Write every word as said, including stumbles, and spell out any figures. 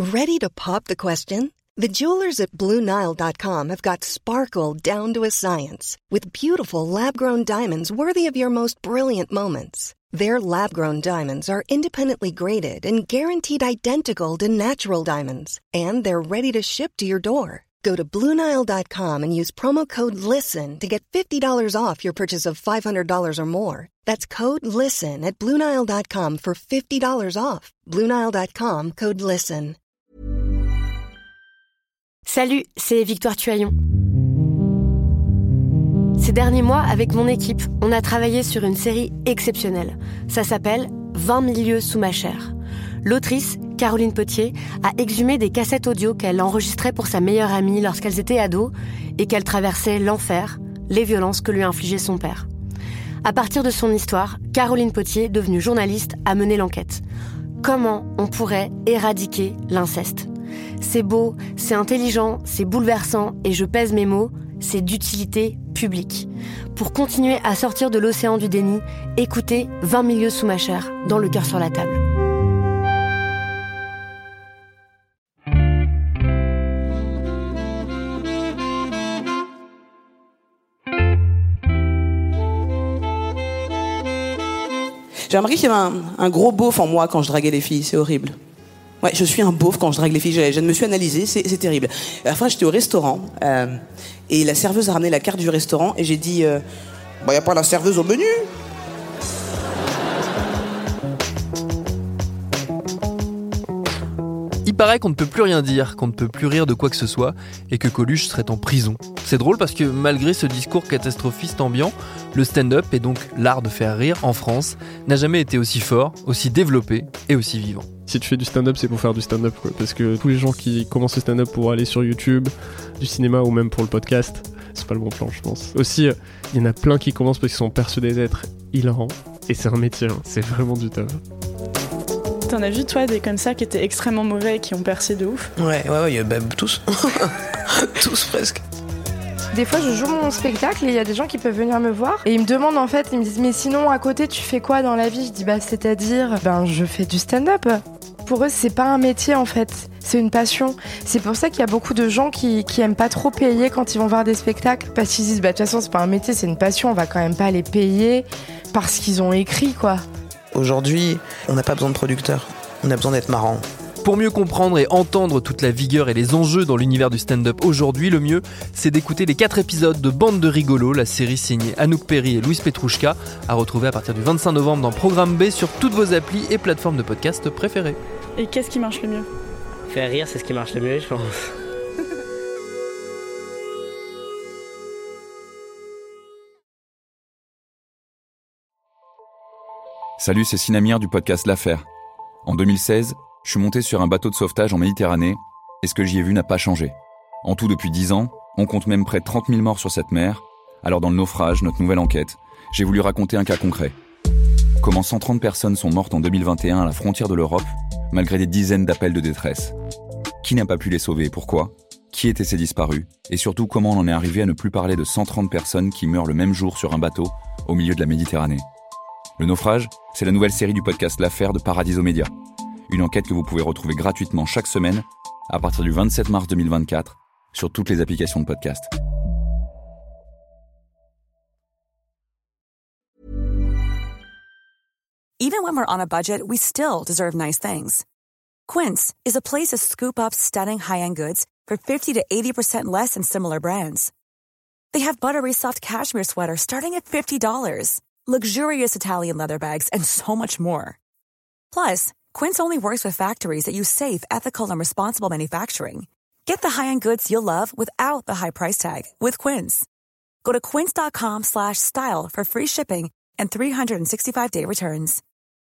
Ready to pop the question? The jewelers at Blue Nile dot com have got sparkle down to a science with beautiful lab-grown diamonds worthy of your most brilliant moments. Their lab-grown diamonds are independently graded and guaranteed identical to natural diamonds, and they're ready to ship to your door. Go to Blue Nile dot com and use promo code LISTEN to get fifty dollars off your purchase of five hundred dollars or more. That's code LISTEN at Blue Nile dot com for fifty dollars off. Blue Nile dot com, code LISTEN. Salut, c'est Victoire Tuaillon. Ces derniers mois, avec mon équipe, on a travaillé sur une série exceptionnelle. Ça s'appelle « vingt milieux sous ma chair ». L'autrice, Caroline Potier, a exhumé des cassettes audio qu'elle enregistrait pour sa meilleure amie lorsqu'elles étaient ados et qu'elle traversait l'enfer, les violences que lui infligeait son père. À partir de son histoire, Caroline Potier, devenue journaliste, a mené l'enquête. Comment on pourrait éradiquer l'inceste ? C'est beau, c'est intelligent, c'est bouleversant et je pèse mes mots, c'est d'utilité publique. Pour continuer à sortir de l'océan du déni, écoutez vingt milieux sous ma chair, dans Le cœur sur la table. J'ai remarqué qu'il y avait un, un gros beauf en moi quand je draguais les filles, c'est horrible. Ouais, je suis un beauf quand je drague les filles, je, je me suis analysé, c'est, c'est terrible. La fois, j'étais au restaurant, euh, et la serveuse a ramené la carte du restaurant, et j'ai dit, euh, bah, y a pas la serveuse au menu. Il paraît qu'on ne peut plus rien dire, qu'on ne peut plus rire de quoi que ce soit, et que Coluche serait en prison. C'est drôle parce que malgré ce discours catastrophiste ambiant, le stand-up, et donc l'art de faire rire en France, n'a jamais été aussi fort, aussi développé et aussi vivant. Si tu fais du stand-up, c'est pour faire du stand-up, quoi. Parce que tous les gens qui commencent le stand-up pour aller sur YouTube, du cinéma ou même pour le podcast, c'est pas le bon plan, je pense. Aussi, il y en a plein qui commencent parce qu'ils sont persuadés d'être hilarants, et c'est un métier, hein. C'est vraiment du taf. T'en as vu, toi, des comme ça qui étaient extrêmement mauvais et qui ont percé de ouf ? Ouais, ouais, ouais, bah, tous. Tous presque. Des fois, je joue mon spectacle et il y a des gens qui peuvent venir me voir et ils me demandent en fait, ils me disent mais sinon à côté tu fais quoi dans la vie ? Je dis bah c'est-à-dire, ben je fais du stand-up. Pour eux, c'est pas un métier en fait, c'est une passion. C'est pour ça qu'il y a beaucoup de gens qui, qui aiment pas trop payer quand ils vont voir des spectacles parce qu'ils disent bah de toute façon c'est pas un métier, c'est une passion, on va quand même pas les payer parce qu'ils ont écrit quoi. Aujourd'hui, on n'a pas besoin de producteurs, on a besoin d'être marrant. Pour mieux comprendre et entendre toute la vigueur et les enjeux dans l'univers du stand-up aujourd'hui, le mieux, c'est d'écouter les quatre épisodes de Bande de rigolos, la série signée Anouk Perry et Louise Petrouchka, à retrouver à partir du vingt-cinq novembre dans Programme B sur toutes vos applis et plateformes de podcast préférées. Et qu'est-ce qui marche le mieux ? Faire rire, c'est ce qui marche le mieux, je pense. Salut, c'est Sinamir du podcast L'Affaire. En deux mille seize, je suis monté sur un bateau de sauvetage en Méditerranée et ce que j'y ai vu n'a pas changé. En tout, depuis dix ans, on compte même près de trente mille morts sur cette mer. Alors dans le naufrage, notre nouvelle enquête, j'ai voulu raconter un cas concret. Comment cent trente personnes sont mortes en deux mille vingt et un à la frontière de l'Europe, malgré des dizaines d'appels de détresse. Qui n'a pas pu les sauver et pourquoi ? Qui étaient ces disparus ? Et surtout, comment on en est arrivé à ne plus parler de cent trente personnes qui meurent le même jour sur un bateau au milieu de la Méditerranée ? Le naufrage, c'est la nouvelle série du podcast L'Affaire de Paradiso Média. Une enquête que vous pouvez retrouver gratuitement chaque semaine à partir du vingt-sept mars deux mille vingt-quatre sur toutes les applications de podcast. Even when we're on a budget, we still deserve nice things. Quince is a place to scoop up stunning high-end goods for fifty to eighty percent less than similar brands. They have buttery soft cashmere sweaters starting at fifty dollars, luxurious Italian leather bags, and so much more. Plus, Quince only works with factories that use safe, ethical, and responsible manufacturing. Get the high-end goods you'll love without the high price tag with Quince. Go to quince.com slash style for free shipping and three sixty-five day returns.